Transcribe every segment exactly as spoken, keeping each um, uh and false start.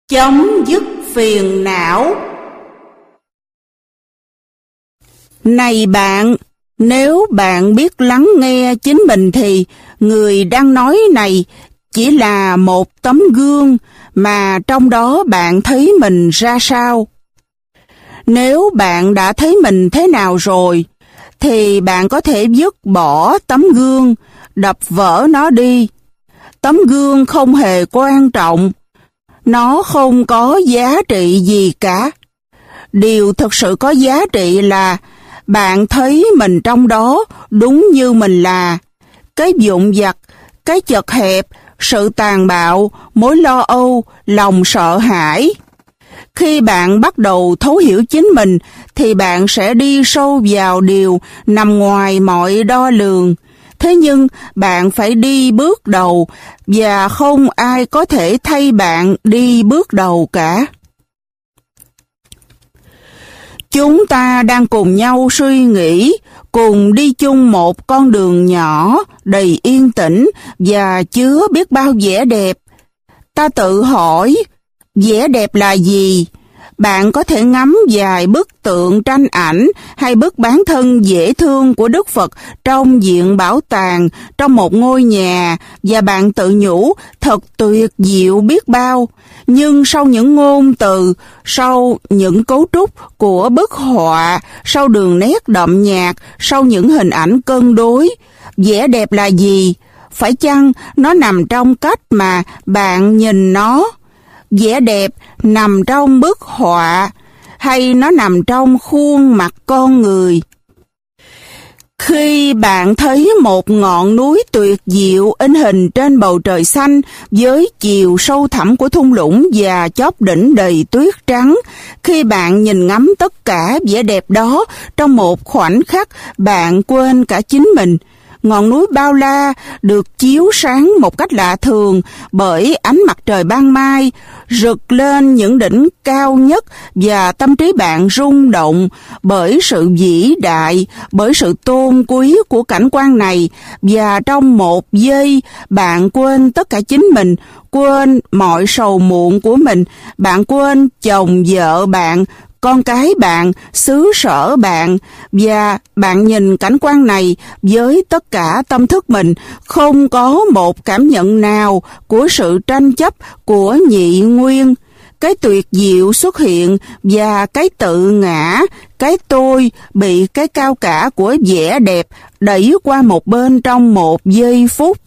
Chấm dứt phiền não. Này bạn, nếu bạn biết lắng nghe chính mình thì người đang nói này chỉ là một tấm gương mà trong đó bạn thấy mình ra sao. Nếu bạn đã thấy mình thế nào rồi, thì bạn có thể dứt bỏ tấm gương, đập vỡ nó đi. Tấm gương không hề quan trọng. Nó không có giá trị gì cả. Điều thực sự có giá trị là bạn thấy mình trong đó đúng như mình là. Cái vụn vặt, cái chật hẹp, sự tàn bạo, mối lo âu, lòng sợ hãi. Khi bạn bắt đầu thấu hiểu chính mình, thì bạn sẽ đi sâu vào điều nằm ngoài mọi đo lường. Thế nhưng bạn phải đi bước đầu, và không ai có thể thay bạn đi bước đầu cả. Chúng ta đang cùng nhau suy nghĩ, cùng đi chung một con đường nhỏ, đầy yên tĩnh và chứa biết bao vẻ đẹp. Ta tự hỏi, vẻ đẹp là gì? Bạn có thể ngắm vài bức tượng tranh ảnh hay bức bán thân dễ thương của Đức Phật trong viện bảo tàng, trong một ngôi nhà, và bạn tự nhủ thật tuyệt diệu biết bao. Nhưng sau những ngôn từ, sau những cấu trúc của bức họa, sau đường nét đậm nhạt, sau những hình ảnh cân đối, vẻ đẹp là gì? Phải chăng nó nằm trong cách mà bạn nhìn nó? Vẻ đẹp nằm trong bức họa hay nó nằm trong khuôn mặt con người? Khi bạn thấy một ngọn núi tuyệt diệu in hình trên bầu trời xanh với chiều sâu thẳm của thung lũng và chóp đỉnh đầy tuyết trắng, khi bạn nhìn ngắm tất cả vẻ đẹp đó trong một khoảnh khắc, bạn quên cả chính mình. Ngọn núi bao la được chiếu sáng một cách lạ thường bởi ánh mặt trời ban mai, rực lên những đỉnh cao nhất, và tâm trí bạn rung động bởi sự vĩ đại, bởi sự tôn quý của cảnh quan này, và trong một giây bạn quên tất cả chính mình, quên mọi sầu muộn của mình, bạn quên chồng vợ bạn, con cái bạn, xứ sở bạn, và bạn nhìn cảnh quan này với tất cả tâm thức mình, không có một cảm nhận nào của sự tranh chấp của nhị nguyên. Cái tuyệt diệu xuất hiện và cái tự ngã, cái tôi bị cái cao cả của vẻ đẹp đẩy qua một bên trong một giây phút.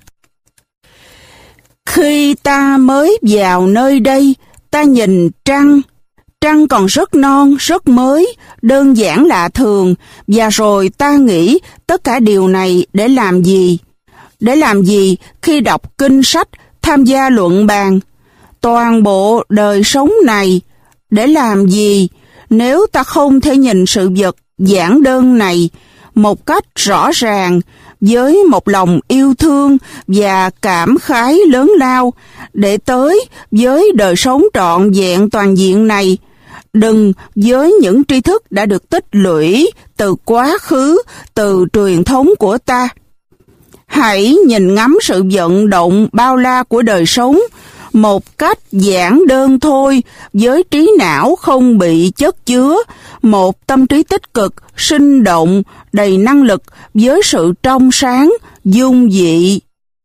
Khi ta mới vào nơi đây, ta nhìn trăng. Trăng còn rất non, rất mới, đơn giản lạ thường, và rồi ta nghĩ tất cả điều này để làm gì? Để làm gì khi đọc kinh sách, tham gia luận bàn? Toàn bộ đời sống này, để làm gì nếu ta không thể nhìn sự vật giản đơn này một cách rõ ràng, với một lòng yêu thương và cảm khái lớn lao, để tới với đời sống trọn vẹn toàn diện này? Đừng với những tri thức đã được tích lũy từ quá khứ, từ truyền thống của ta. Hãy nhìn ngắm sự vận động bao la của đời sống một cách giản đơn thôi, với trí não không bị chất chứa, một tâm trí tích cực, sinh động, đầy năng lực, với sự trong sáng, dung dị.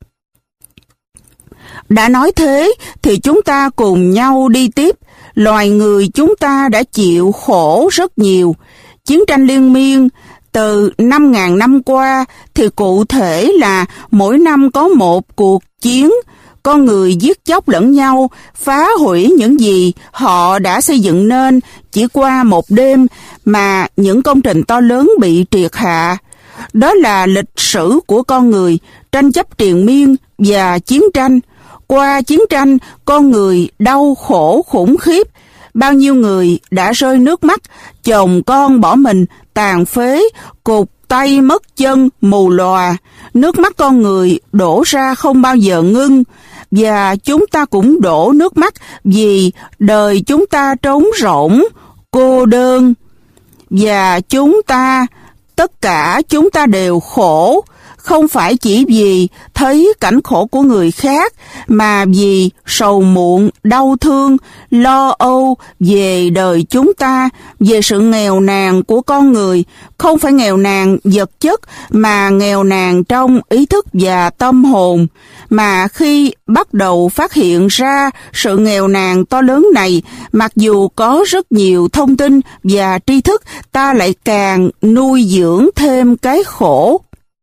Đã nói thế thì chúng ta cùng nhau đi tiếp. Loài người chúng ta đã chịu khổ rất nhiều. Chiến tranh liên miên từ năm ngàn năm qua thì cụ thể là mỗi năm có một cuộc chiến. Con người giết chóc lẫn nhau, phá hủy những gì họ đã xây dựng nên chỉ qua một đêm, mà những công trình to lớn bị triệt hạ. Đó là lịch sử của con người, tranh chấp triền miên và chiến tranh. Qua chiến tranh, con người đau khổ khủng khiếp. Bao nhiêu người đã rơi nước mắt, chồng con bỏ mình, tàn phế, cụt tay mất chân, mù lòa. Nước mắt con người đổ ra không bao giờ ngưng. Và chúng ta cũng đổ nước mắt vì đời chúng ta trống rỗng, cô đơn. Và chúng ta, tất cả chúng ta đều khổ. không phải chỉ vì thấy cảnh khổ của người khác, mà vì sầu muộn, đau thương, lo âu về đời chúng ta, về sự nghèo nàn của con người, không phải nghèo nàn vật chất, mà nghèo nàn trong ý thức và tâm hồn. Mà khi bắt đầu phát hiện ra sự nghèo nàn to lớn này, mặc dù có rất nhiều thông tin và tri thức, ta lại càng nuôi dưỡng thêm cái khổ.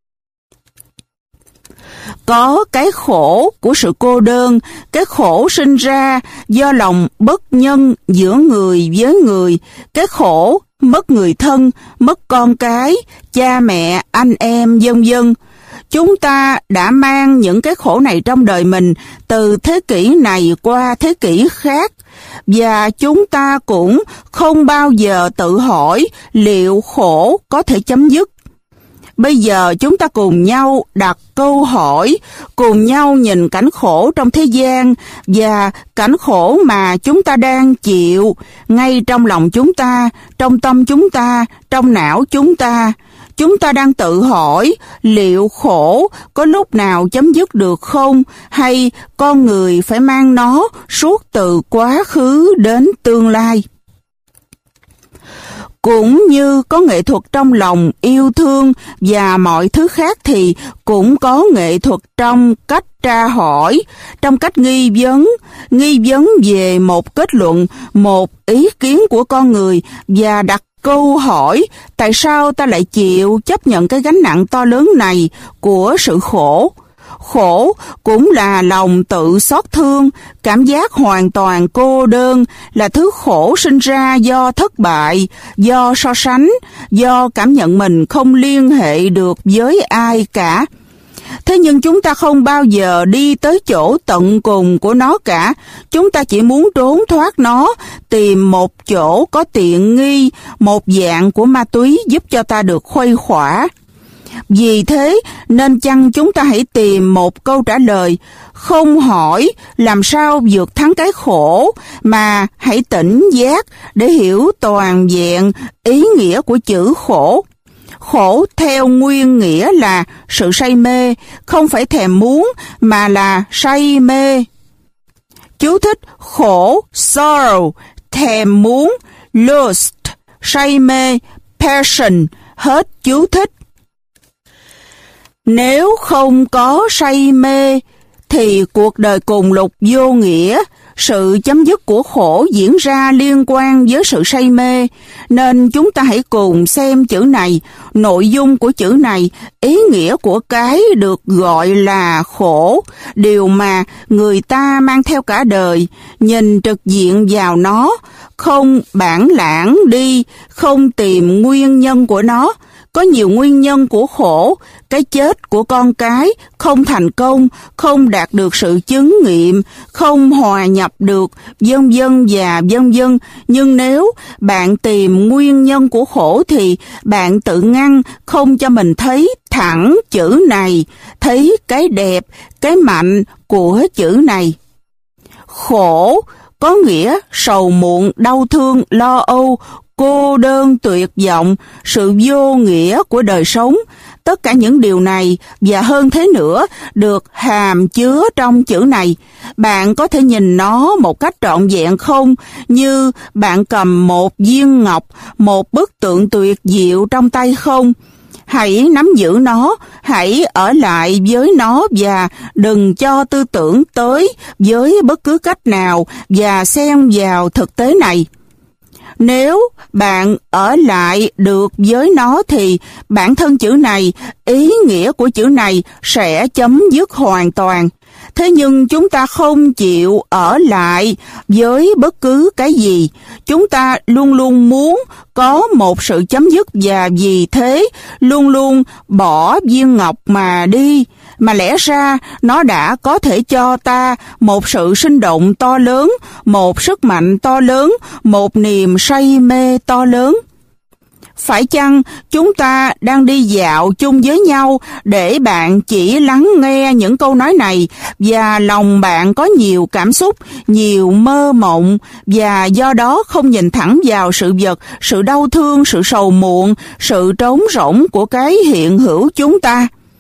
Có cái khổ của sự cô đơn, cái khổ sinh ra do lòng bất nhân giữa người với người, cái khổ mất người thân, mất con cái, cha mẹ, anh em, vân vân. Chúng ta đã mang những cái khổ này trong đời mình từ thế kỷ này qua thế kỷ khác, và chúng ta cũng không bao giờ tự hỏi liệu khổ có thể chấm dứt. Bây giờ chúng ta cùng nhau đặt câu hỏi, cùng nhau nhìn cảnh khổ trong thế gian và cảnh khổ mà chúng ta đang chịu ngay trong lòng chúng ta, trong tâm chúng ta, trong não chúng ta. Chúng ta đang tự hỏi liệu khổ có lúc nào chấm dứt được không, hay con người phải mang nó suốt từ quá khứ đến tương lai. Cũng như có nghệ thuật trong lòng yêu thương và mọi thứ khác thì cũng có nghệ thuật trong cách tra hỏi, trong cách nghi vấn, nghi vấn về một kết luận, một ý kiến của con người và đặt câu hỏi tại sao ta lại chịu chấp nhận cái gánh nặng to lớn này của sự khổ. Khổ cũng là lòng tự xót thương, cảm giác hoàn toàn cô đơn, là thứ khổ sinh ra do thất bại, do so sánh, do cảm nhận mình không liên hệ được với ai cả. Thế nhưng chúng ta không bao giờ đi tới chỗ tận cùng của nó cả. Chúng ta chỉ muốn trốn thoát nó, tìm một chỗ có tiện nghi, một dạng của ma túy giúp cho ta được khuây khỏa. Vì thế nên chăng chúng ta hãy tìm một câu trả lời, không hỏi làm sao vượt thắng cái khổ, mà hãy tỉnh giác để hiểu toàn vẹn ý nghĩa của chữ khổ. Khổ theo nguyên nghĩa là sự say mê, không phải thèm muốn mà là say mê. Chú thích: khổ, sorrow, thèm muốn, lust, say mê, passion. Hết chú thích. Nếu không có say mê thì cuộc đời cùng lục vô nghĩa. Sự chấm dứt của khổ diễn ra liên quan với sự say mê, nên chúng ta hãy cùng xem chữ này, nội dung của chữ này, ý nghĩa của cái được gọi là khổ, điều mà người ta mang theo cả đời, nhìn trực diện vào nó, không bản lãng đi, không tìm nguyên nhân của nó. Có nhiều nguyên nhân của khổ, cái chết của con cái, không thành công, không đạt được sự chứng nghiệm, không hòa nhập được, vân vân và vân vân. Nhưng nếu bạn tìm nguyên nhân của khổ thì bạn tự ngăn không cho mình thấy thẳng chữ này, thấy cái đẹp, cái mạnh của chữ này. Khổ có nghĩa sầu muộn, đau thương, lo âu, cô đơn, tuyệt vọng, sự vô nghĩa của đời sống. Tất cả những điều này và hơn thế nữa được hàm chứa trong chữ này. Bạn có thể nhìn nó một cách trọn vẹn không? Như bạn cầm một viên ngọc, một bức tượng tuyệt diệu trong tay không? Hãy nắm giữ nó, hãy ở lại với nó và đừng cho tư tưởng tới với bất cứ cách nào và xen vào thực tế này. Nếu bạn ở lại được với nó thì bản thân chữ này, ý nghĩa của chữ này sẽ chấm dứt hoàn toàn. Thế nhưng chúng ta không chịu ở lại với bất cứ cái gì. Chúng ta luôn luôn muốn có một sự chấm dứt và vì thế luôn luôn bỏ viên ngọc mà đi. Mà lẽ ra nó đã có thể cho ta một sự sinh động to lớn, một sức mạnh to lớn, một niềm say mê to lớn. Phải chăng chúng ta đang đi dạo chung với nhau để bạn chỉ lắng nghe những câu nói này và lòng bạn có nhiều cảm xúc, nhiều mơ mộng và do đó không nhìn thẳng vào sự vật, sự đau thương, sự sầu muộn, sự trống rỗng của cái hiện hữu chúng ta?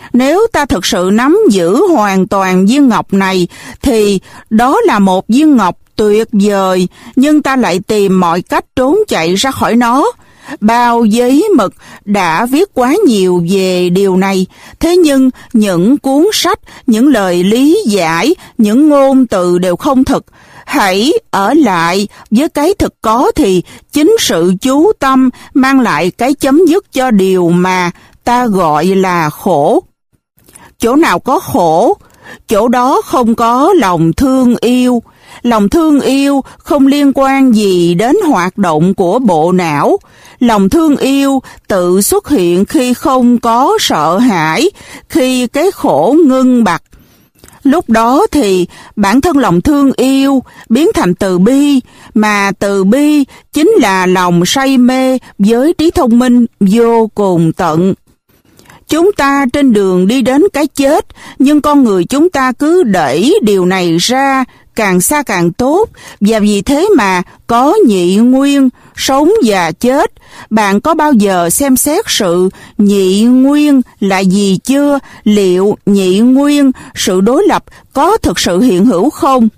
Nếu ta thực sự nắm giữ hoàn toàn viên ngọc này, thì đó là một viên ngọc tuyệt vời, nhưng ta lại tìm mọi cách trốn chạy ra khỏi nó. Bao giấy mực đã viết quá nhiều về điều này, thế nhưng những cuốn sách, những lời lý giải, những ngôn từ đều không thực. Hãy ở lại với cái thực có thì chính sự chú tâm mang lại cái chấm dứt cho điều mà ta gọi là khổ. Chỗ nào có khổ, chỗ đó không có lòng thương yêu. Lòng thương yêu không liên quan gì đến hoạt động của bộ não. Lòng thương yêu tự xuất hiện khi không có sợ hãi, khi cái khổ ngưng bặt. Lúc đó thì bản thân lòng thương yêu biến thành từ bi, mà từ bi chính là lòng say mê với trí thông minh vô cùng tận. Chúng ta trên đường đi đến cái chết, nhưng con người chúng ta cứ đẩy điều này ra càng xa càng tốt, và vì thế mà có nhị nguyên, sống và chết. Bạn có bao giờ xem xét sự nhị nguyên là gì chưa? Liệu nhị nguyên, sự đối lập, có thực sự hiện hữu không?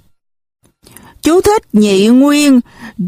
Chú thích nhị nguyên,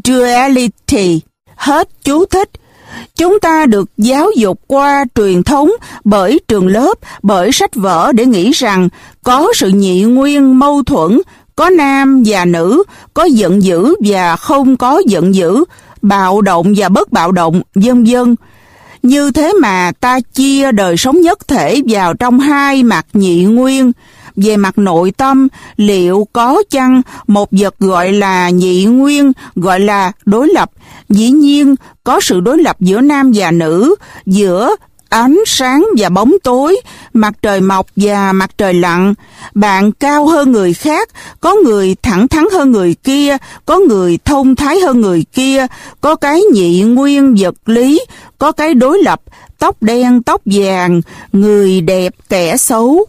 duality, hết chú thích. Chúng ta được giáo dục qua truyền thống, bởi trường lớp, bởi sách vở để nghĩ rằng có sự nhị nguyên mâu thuẫn, có nam và nữ, có giận dữ và không có giận dữ, bạo động và bất bạo động, vân vân. Như thế mà ta chia đời sống nhất thể vào trong hai mặt nhị nguyên. Về mặt nội tâm, liệu có chăng một vật gọi là nhị nguyên, gọi là đối lập? Dĩ nhiên, có sự đối lập giữa nam và nữ, giữa ánh sáng và bóng tối, mặt trời mọc và mặt trời lặn. Bạn cao hơn người khác, có người thẳng thắn hơn người kia, có người thông thái hơn người kia, có cái nhị nguyên vật lý, có cái đối lập, tóc đen tóc vàng, người đẹp kẻ xấu.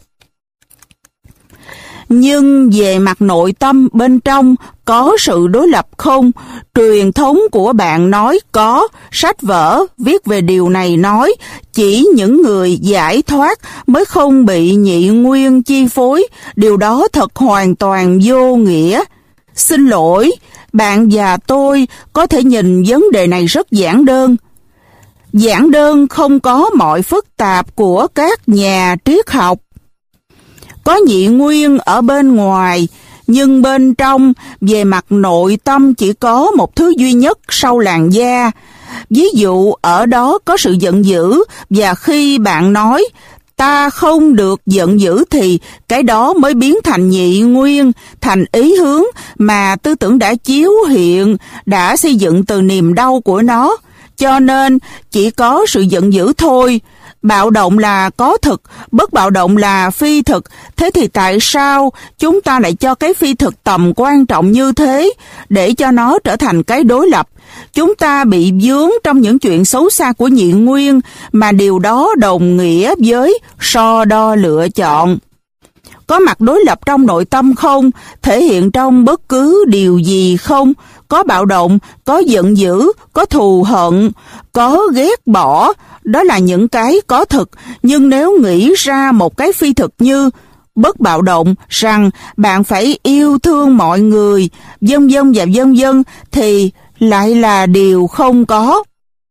Nhưng về mặt nội tâm bên trong có sự đối lập không? Truyền thống của bạn nói có, sách vở viết về điều này nói chỉ những người giải thoát mới không bị nhị nguyên chi phối. Điều đó thật hoàn toàn vô nghĩa. Xin lỗi, bạn và tôi có thể nhìn vấn đề này rất giản đơn. Giản đơn không có mọi phức tạp của các nhà triết học. Có nhị nguyên ở bên ngoài, nhưng bên trong, về mặt nội tâm chỉ có một thứ duy nhất sau làn da. Ví dụ ở đó có sự giận dữ, và khi bạn nói ta không được giận dữ thì cái đó mới biến thành nhị nguyên, thành ý hướng mà tư tưởng đã chiếu hiện, đã xây dựng từ niềm đau của nó. Cho nên chỉ có sự giận dữ thôi. Bạo động là có thực, bất bạo động là phi thực. Thế thì tại sao chúng ta lại cho cái phi thực tầm quan trọng như thế, để cho nó trở thành cái đối lập? Chúng ta bị vướng trong những chuyện xấu xa của nhị nguyên, mà điều đó đồng nghĩa với so đo lựa chọn. Có mặt đối lập trong nội tâm không? Thể hiện trong bất cứ điều gì không? Có bạo động, có giận dữ, có thù hận, có ghét bỏ. Đó là những cái có thực. Nhưng nếu nghĩ ra một cái phi thực như bất bạo động, rằng bạn phải yêu thương mọi người, vân vân và vân vân, thì lại là điều không có.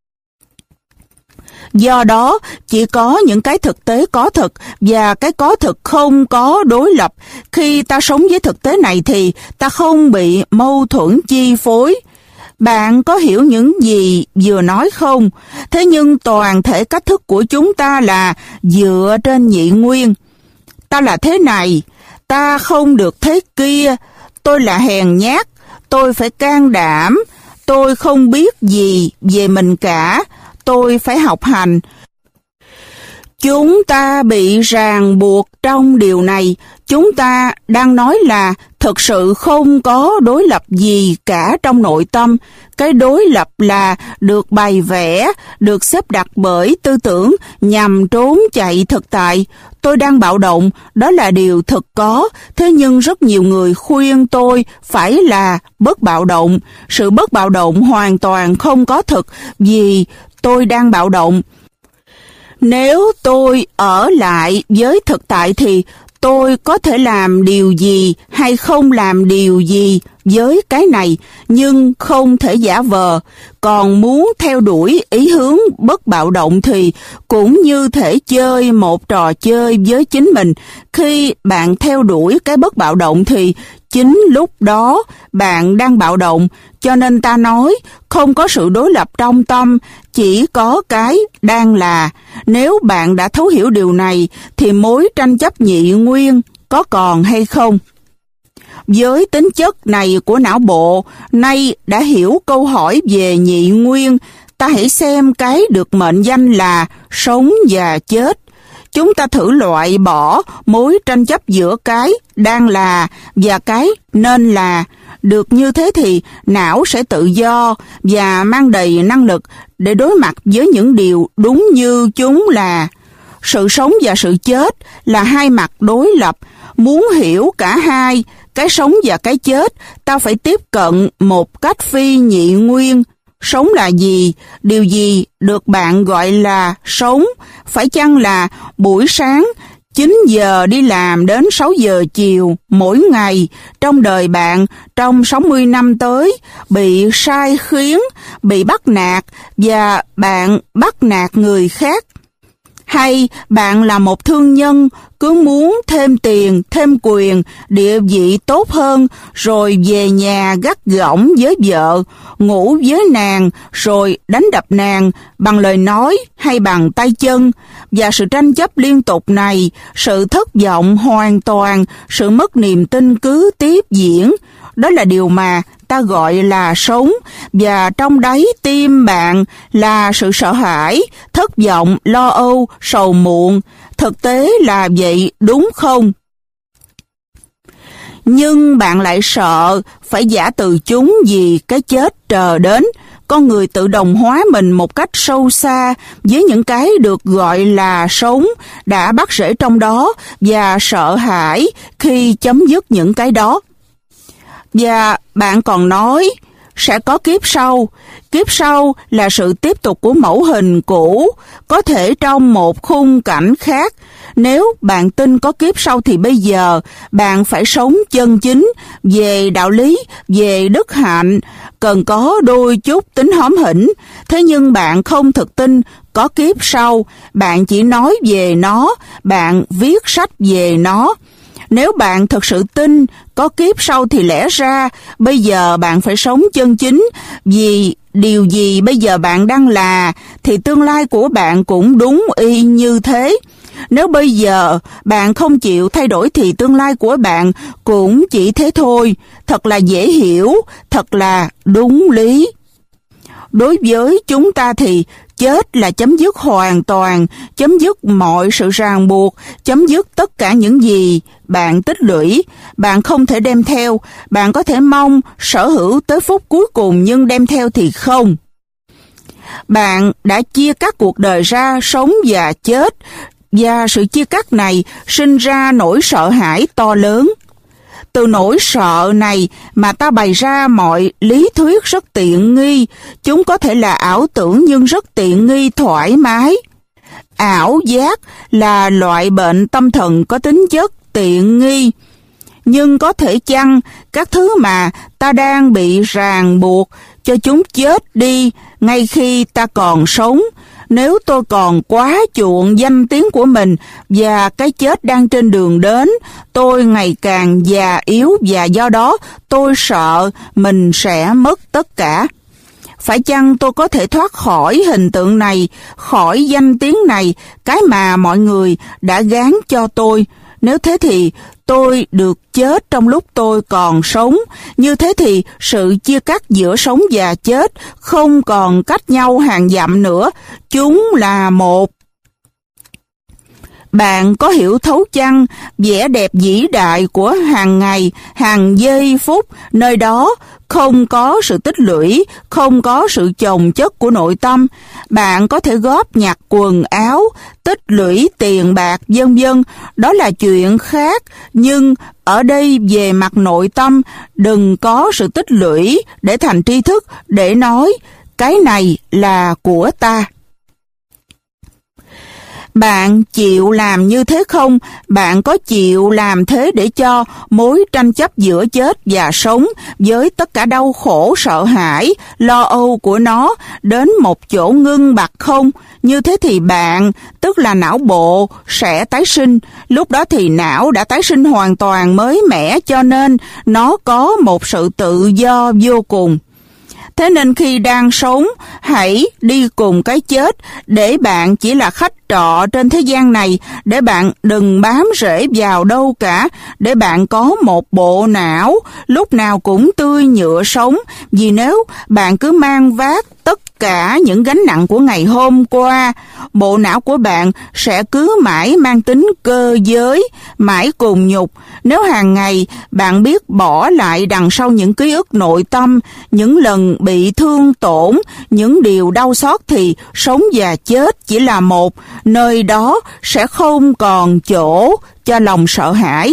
Do đó, chỉ có những cái thực tế có thực và cái có thực không có đối lập. Khi ta sống với thực tế này thì ta không bị mâu thuẫn chi phối. Bạn có hiểu những gì vừa nói không? Thế nhưng toàn thể cách thức của chúng ta là dựa trên nhị nguyên. Ta là thế này, ta không được thế kia, tôi là hèn nhát, tôi phải can đảm, tôi không biết gì về mình cả, tôi phải học hành. Chúng ta bị ràng buộc trong điều này. Chúng ta đang nói là thực sự không có đối lập gì cả trong nội tâm. Cái đối lập là được bày vẽ, được xếp đặt bởi tư tưởng nhằm trốn chạy thực tại. Tôi đang bạo động, đó là điều thực có. Thế nhưng rất nhiều người khuyên tôi phải là bất bạo động. Sự bất bạo động hoàn toàn không có thực vì tôi đang bạo động. Nếu tôi ở lại với thực tại thì tôi có thể làm điều gì hay không làm điều gì với cái này, nhưng không thể giả vờ. Còn muốn theo đuổi ý hướng bất bạo động thì cũng như thể chơi một trò chơi với chính mình. Khi bạn theo đuổi cái bất bạo động thì chính lúc đó bạn đang bạo động. Cho nên ta nói không có sự đối lập trong tâm, chỉ có cái đang là. Nếu bạn đã thấu hiểu điều này thì mối tranh chấp nhị nguyên có còn hay không? Với tính chất này của não bộ, nay đã hiểu câu hỏi về nhị nguyên, ta hãy xem cái được mệnh danh là sống và chết. Chúng ta thử loại bỏ mối tranh chấp giữa cái đang là và cái nên là. Được như thế thì não sẽ tự do và mang đầy năng lực để đối mặt với những điều đúng như chúng là. Sự sống và sự chết là hai mặt đối lập. Muốn hiểu cả hai, cái sống và cái chết, ta phải tiếp cận một cách phi nhị nguyên. Sống là gì? Điều gì được bạn gọi là sống? Phải chăng là buổi sáng chín giờ đi làm đến sáu giờ chiều mỗi ngày trong đời bạn trong sáu mươi năm tới, bị sai khiến, bị bắt nạt và bạn bắt nạt người khác? Hay bạn là một thương nhân cứ muốn thêm tiền, thêm quyền, địa vị tốt hơn, rồi về nhà gắt gỏng với vợ, ngủ với nàng, rồi đánh đập nàng bằng lời nói hay bằng tay chân? Và sự tranh chấp liên tục này, sự thất vọng hoàn toàn, sự mất niềm tin cứ tiếp diễn. Đó là điều mà ta gọi là sống, và trong đáy tim bạn là sự sợ hãi, thất vọng, lo âu, sầu muộn. Thực tế là vậy, đúng không? Nhưng bạn lại sợ phải giả từ chúng vì cái chết chờ đến. Con người tự đồng hóa mình một cách sâu xa với những cái được gọi là sống đã bắt rễ trong đó và sợ hãi khi chấm dứt những cái đó. Và bạn còn nói sẽ có kiếp sau. Kiếp sau là sự tiếp tục của mẫu hình cũ, có thể trong một khung cảnh khác. Nếu bạn tin có kiếp sau thì bây giờ bạn phải sống chân chính về đạo lý, về đức hạnh, cần có đôi chút tính hóm hỉnh. Thế nhưng bạn không thực tin có kiếp sau, bạn chỉ nói về nó, bạn viết sách về nó. Nếu bạn thực sự tin có kiếp sau thì lẽ ra bây giờ bạn phải sống chân chính, vì điều gì bây giờ bạn đang là thì tương lai của bạn cũng đúng y như thế. Nếu bây giờ bạn không chịu thay đổi thì tương lai của bạn cũng chỉ thế thôi. Thật là dễ hiểu, thật là đúng lý. Đối với chúng ta thì chết là chấm dứt hoàn toàn, chấm dứt mọi sự ràng buộc, chấm dứt tất cả những gì bạn tích lũy. Bạn không thể đem theo, bạn có thể mong sở hữu tới phút cuối cùng nhưng đem theo thì không. Bạn đã chia cắt cuộc đời ra sống và chết, và sự chia cắt này sinh ra nỗi sợ hãi to lớn. Từ nỗi sợ này mà ta bày ra mọi lý thuyết rất tiện nghi. Chúng có thể là ảo tưởng nhưng rất tiện nghi, thoải mái. Ảo giác là loại bệnh tâm thần có tính chất tiện nghi. Nhưng có thể chăng các thứ mà ta đang bị ràng buộc cho chúng chết đi ngay khi ta còn sống? Nếu tôi còn quá chuộng danh tiếng của mình và cái chết đang trên đường đến, tôi ngày càng già yếu và do đó tôi sợ mình sẽ mất tất cả. Phải chăng tôi có thể thoát khỏi hình tượng này, khỏi danh tiếng này, cái mà mọi người đã gán cho tôi? Nếu thế thì tôi được chết trong lúc tôi còn sống. Như thế thì sự chia cắt giữa sống và chết không còn cách nhau hàng dặm nữa. Chúng là một. Bạn có hiểu thấu chăng vẻ đẹp vĩ đại của hàng ngày, hàng giây phút, nơi đó không có sự tích lũy, không có sự chồng chất của nội tâm. Bạn có thể góp nhặt quần áo, tích lũy tiền bạc, vân vân, đó là chuyện khác. Nhưng ở đây về mặt nội tâm, đừng có sự tích lũy để thành tri thức, để nói cái này là của ta. Bạn chịu làm như thế không? Bạn có chịu làm thế để cho mối tranh chấp giữa chết và sống với tất cả đau khổ, sợ hãi, lo âu của nó đến một chỗ ngưng bặt không? Như thế thì bạn, tức là não bộ, sẽ tái sinh. Lúc đó thì não đã tái sinh hoàn toàn mới mẻ, cho nên nó có một sự tự do vô cùng. Thế nên khi đang sống, hãy đi cùng cái chết, để bạn chỉ là khách trọ trên thế gian này, để bạn đừng bám rễ vào đâu cả, để bạn có một bộ não lúc nào cũng tươi nhựa sống, vì nếu bạn cứ mang vác tất cả những gánh nặng của ngày hôm qua, bộ não của bạn sẽ cứ mãi mang tính cơ giới, mãi cùng nhục. Nếu hàng ngày bạn biết bỏ lại đằng sau những ký ức nội tâm, những lần bị thương tổn, những điều đau xót, thì sống và chết chỉ là một, nơi đó sẽ không còn chỗ cho lòng sợ hãi.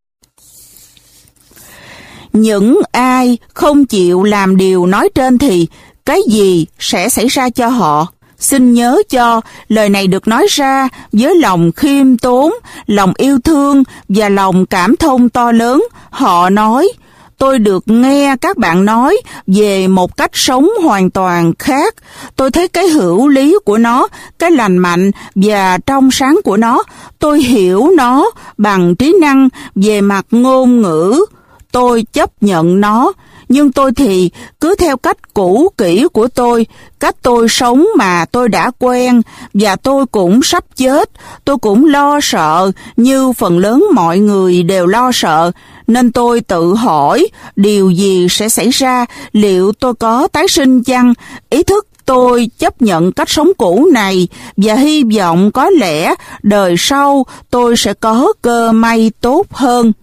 Những ai không chịu làm điều nói trên thì cái gì sẽ xảy ra cho họ? Xin nhớ cho, lời này được nói ra với lòng khiêm tốn, lòng yêu thương và lòng cảm thông to lớn. Họ nói, tôi được nghe các bạn nói về một cách sống hoàn toàn khác. Tôi thấy cái hữu lý của nó, cái lành mạnh và trong sáng của nó. Tôi hiểu nó bằng trí năng về mặt ngôn ngữ. Tôi chấp nhận nó. Nhưng tôi thì cứ theo cách cũ kỹ của tôi, cách tôi sống mà tôi đã quen, và tôi cũng sắp chết. Tôi cũng lo sợ như phần lớn mọi người đều lo sợ, nên tôi tự hỏi điều gì sẽ xảy ra, liệu tôi có tái sinh chăng? Ý thức tôi chấp nhận cách sống cũ này và hy vọng có lẽ đời sau tôi sẽ có cơ may tốt hơn.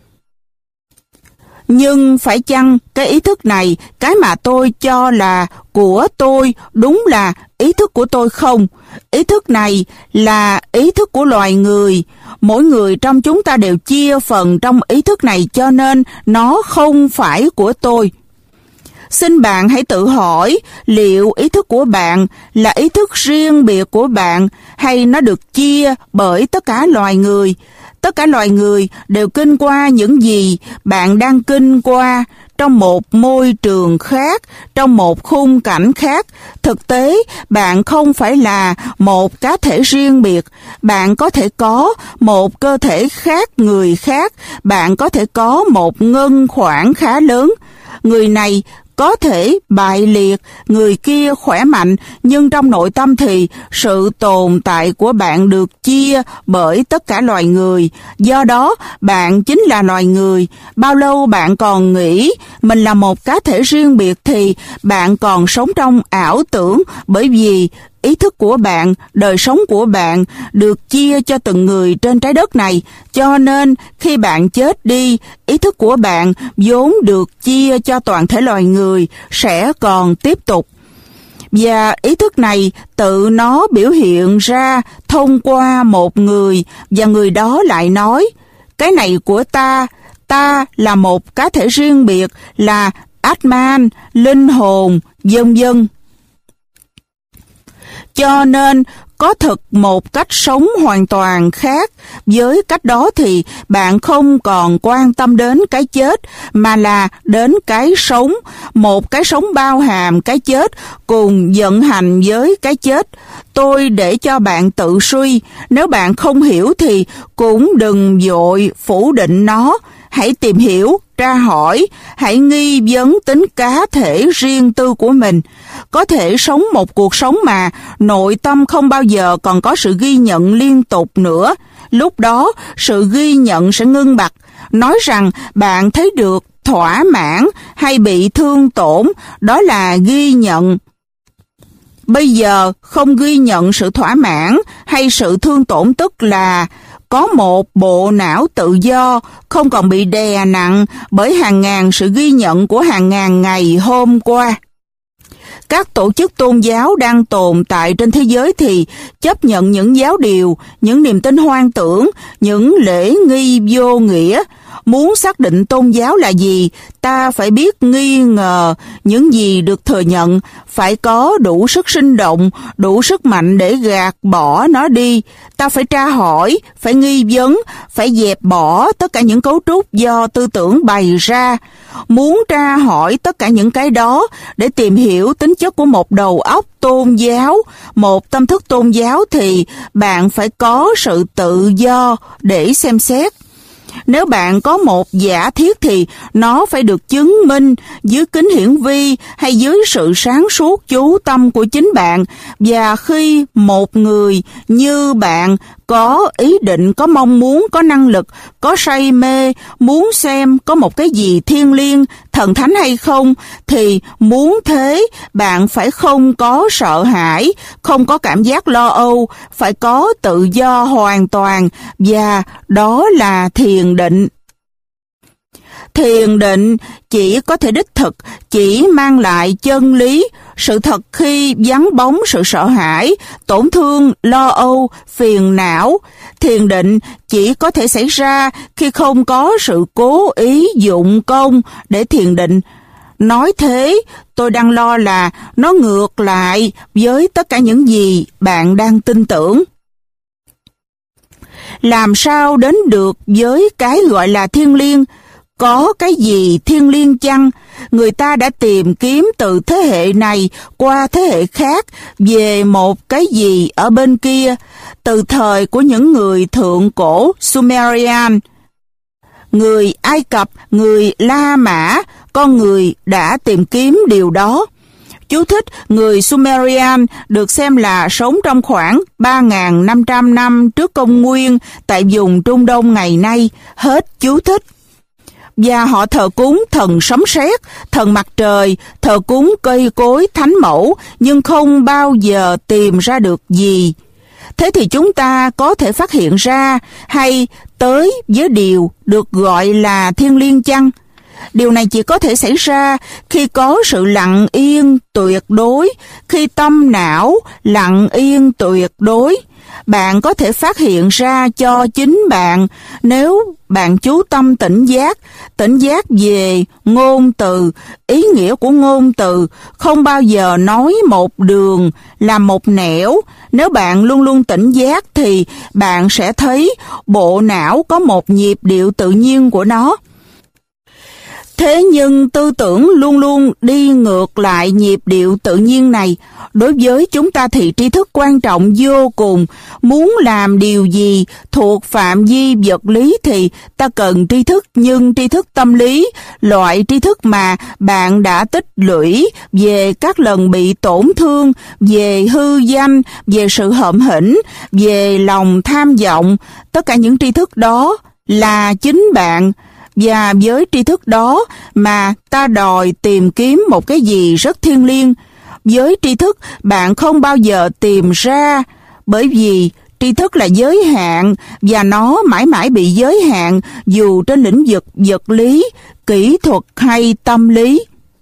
Nhưng phải chăng cái ý thức này, cái mà tôi cho là của tôi, đúng là ý thức của tôi không? Ý thức này là ý thức của loài người. Mỗi người trong chúng ta đều chia phần trong ý thức này, cho nên nó không phải của tôi. Xin bạn hãy tự hỏi liệu ý thức của bạn là ý thức riêng biệt của bạn hay nó được chia bởi tất cả loài người. Tất cả loài người đều kinh qua những gì bạn đang kinh qua trong một môi trường khác, trong một khung cảnh khác. Thực tế, bạn không phải là một cá thể riêng biệt. Bạn có thể có một cơ thể khác người khác. Bạn có thể có một ngân khoản khá lớn. Người này có thể bại liệt, người kia khỏe mạnh, nhưng trong nội tâm thì sự tồn tại của bạn được chia bởi tất cả loài người. Do đó, bạn chính là loài người. Bao lâu bạn còn nghĩ mình là một cá thể riêng biệt thì bạn còn sống trong ảo tưởng, bởi vì ý thức của bạn, đời sống của bạn được chia cho từng người trên trái đất này. Cho nên khi bạn chết đi, ý thức của bạn vốn được chia cho toàn thể loài người sẽ còn tiếp tục. Và ý thức này tự nó biểu hiện ra thông qua một người, và người đó lại nói, cái này của ta, ta là một cá thể riêng biệt, là Atman, linh hồn, vân vân. Cho nên, có thực một cách sống hoàn toàn khác. Với cách đó thì bạn không còn quan tâm đến cái chết, mà là đến cái sống, một cái sống bao hàm cái chết, cùng vận hành với cái chết. Tôi để cho bạn tự suy, nếu bạn không hiểu thì cũng đừng vội phủ định nó. Hãy tìm hiểu, tra hỏi, hãy nghi vấn tính cá thể riêng tư của mình. Có thể sống một cuộc sống mà nội tâm không bao giờ còn có sự ghi nhận liên tục nữa. Lúc đó, sự ghi nhận sẽ ngưng bặt. Nói rằng bạn thấy được thỏa mãn hay bị thương tổn, đó là ghi nhận. Bây giờ không ghi nhận sự thỏa mãn hay sự thương tổn, tức là có một bộ não tự do, không còn bị đè nặng bởi hàng ngàn sự ghi nhận của hàng ngàn ngày hôm qua. Các tổ chức tôn giáo đang tồn tại trên thế giới thì chấp nhận những giáo điều, những niềm tin hoang tưởng, những lễ nghi vô nghĩa. Muốn xác định tôn giáo là gì, ta phải biết nghi ngờ những gì được thừa nhận, phải có đủ sức sinh động, đủ sức mạnh để gạt bỏ nó đi. Ta phải tra hỏi, phải nghi vấn, phải dẹp bỏ tất cả những cấu trúc do tư tưởng bày ra. Muốn tra hỏi tất cả những cái đó để tìm hiểu tính chất của một đầu óc tôn giáo, một tâm thức tôn giáo thì bạn phải có sự tự do để xem xét. Nếu bạn có một giả thiết thì nó phải được chứng minh dưới kính hiển vi hay dưới sự sáng suốt chú tâm của chính bạn. Và khi một người như bạn có ý định, có mong muốn, có năng lực, có say mê, muốn xem có một cái gì thiêng liêng, thần thánh hay không, thì muốn thế bạn phải không có sợ hãi, không có cảm giác lo âu, phải có tự do hoàn toàn, và đó là thiền định. Thiền định chỉ có thể đích thực, chỉ mang lại chân lý, sự thật khi vắng bóng sự sợ hãi, tổn thương, lo âu, phiền não. Thiền định chỉ có thể xảy ra khi không có sự cố ý dụng công để thiền định. Nói thế, tôi đang lo là nó ngược lại với tất cả những gì bạn đang tin tưởng. Làm sao đến được với cái gọi là thiêng liêng? Có cái gì thiêng liêng chăng? Người ta đã tìm kiếm từ thế hệ này qua thế hệ khác về một cái gì ở bên kia, từ thời của những người thượng cổ Sumerian, người Ai Cập, người La Mã, con người đã tìm kiếm điều đó. Chú thích: người Sumerian được xem là sống trong khoảng ba nghìn năm trăm năm trước công nguyên tại vùng Trung Đông ngày nay. Hết chú thích. Và họ thờ cúng thần sấm sét, thần mặt trời, thờ cúng cây cối thánh mẫu, nhưng không bao giờ tìm ra được gì. Thế thì chúng ta có thể phát hiện ra hay tới với điều được gọi là thiêng liêng chăng? Điều này chỉ có thể xảy ra khi có sự lặng yên tuyệt đối, khi tâm não lặng yên tuyệt đối. Bạn có thể phát hiện ra cho chính bạn nếu bạn chú tâm tỉnh giác, tỉnh giác về ngôn từ, ý nghĩa của ngôn từ, không bao giờ nói một đường làm một nẻo. Nếu bạn luôn luôn tỉnh giác thì bạn sẽ thấy bộ não có một nhịp điệu tự nhiên của nó. Thế nhưng tư tưởng luôn luôn đi ngược lại nhịp điệu tự nhiên này. Đối với chúng ta thì tri thức quan trọng vô cùng. Muốn làm điều gì thuộc phạm vi vật lý thì ta cần tri thức, nhưng tri thức tâm lý, loại tri thức mà bạn đã tích lũy về các lần bị tổn thương, về hư danh, về sự hợm hĩnh, về lòng tham vọng, tất cả những tri thức đó là chính bạn. Và với tri thức đó mà ta đòi tìm kiếm một cái gì rất thiêng liêng. Với tri thức bạn không bao giờ tìm ra, bởi vì tri thức là giới hạn và nó mãi mãi bị giới hạn dù trên lĩnh vực vật lý, kỹ thuật hay tâm lý.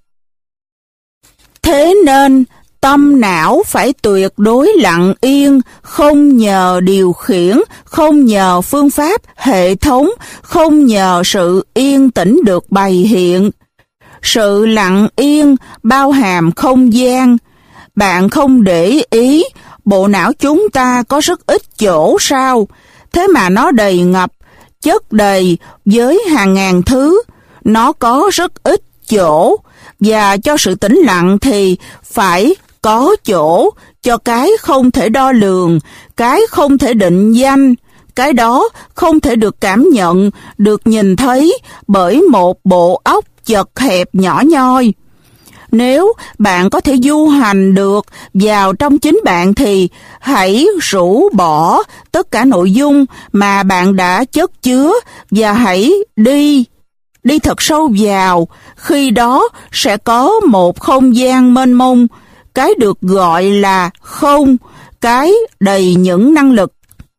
Thế nên tâm não phải tuyệt đối lặng yên, không nhờ điều khiển, không nhờ phương pháp, hệ thống, không nhờ sự yên tĩnh được bày hiện. Sự lặng yên bao hàm không gian. Bạn không để ý, bộ não chúng ta có rất ít chỗ sao? Thế mà nó đầy ngập, chất đầy với hàng ngàn thứ. Nó có rất ít chỗ, và cho sự tĩnh lặng thì phải có chỗ, cho cái không thể đo lường, cái không thể định danh. Cái đó không thể được cảm nhận, được nhìn thấy bởi một bộ óc chật hẹp nhỏ nhoi. Nếu bạn có thể du hành được vào trong chính bạn thì hãy rũ bỏ tất cả nội dung mà bạn đã chất chứa và hãy đi, đi thật sâu vào. Khi đó sẽ có một không gian mênh mông, cái được gọi là không, cái đầy những năng lực.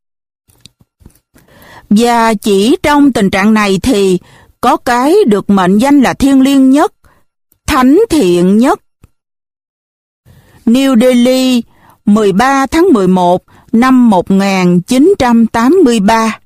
Và chỉ trong tình trạng này thì có cái được mệnh danh là thiêng liêng nhất, thánh thiện nhất. New Delhi, mười ba tháng mười một năm một nghìn chín trăm tám mươi ba.